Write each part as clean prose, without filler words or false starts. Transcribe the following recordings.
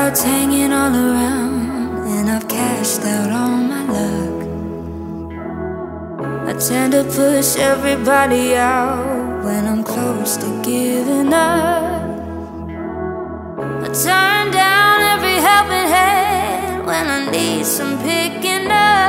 crowds hanging all around, and I've cashed out all my luck. I tend to push everybody out when I'm close to giving up. I turn down every helping hand when I need some picking up.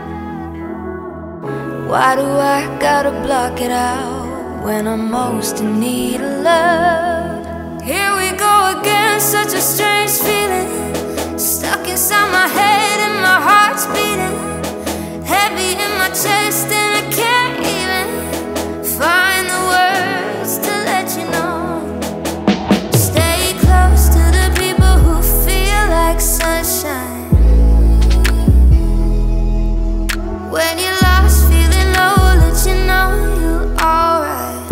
Why do I gotta block it out when I'm most in need of love? Here we go again, such a strange feeling, stuck inside my head and my heart's beating heavy in my chest, and I can't even find the words to let you know. Stay close to the people who feel like sunshine. When you're lost, feeling low, let you know you're alright.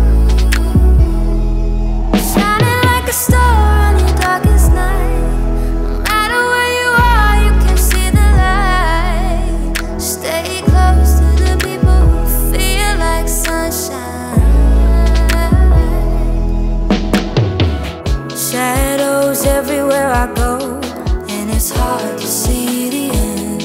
Shining like a star on your darkest night. No matter where you are, you can see the light. Stay close to the people who feel like sunshine. Shadows everywhere I go, and it's hard to see the end.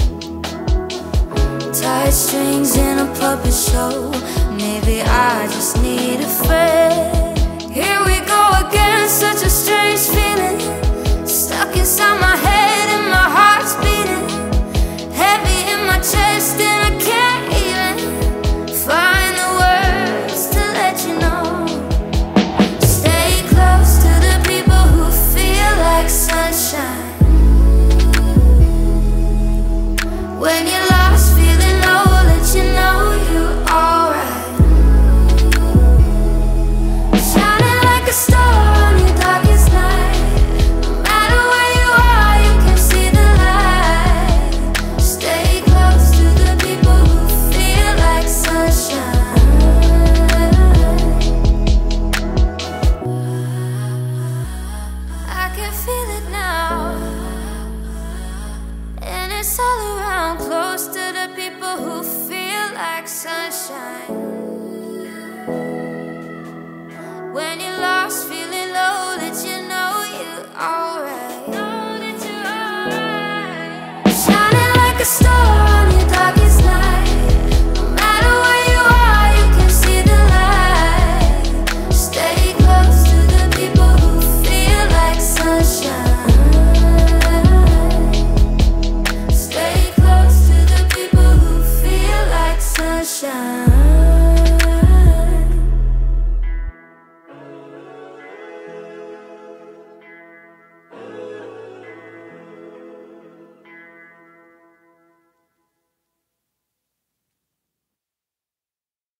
Tight strings in a puppet show, maybe I just need a friend. Here we go again, such a strange feeling, stuck inside my head and my heart's beating heavy in my chest, and I can't even find the words to let you know. Stay close to the people who feel like sunshine. When you're lost, feeling low, let you know you're alright. Shining like a star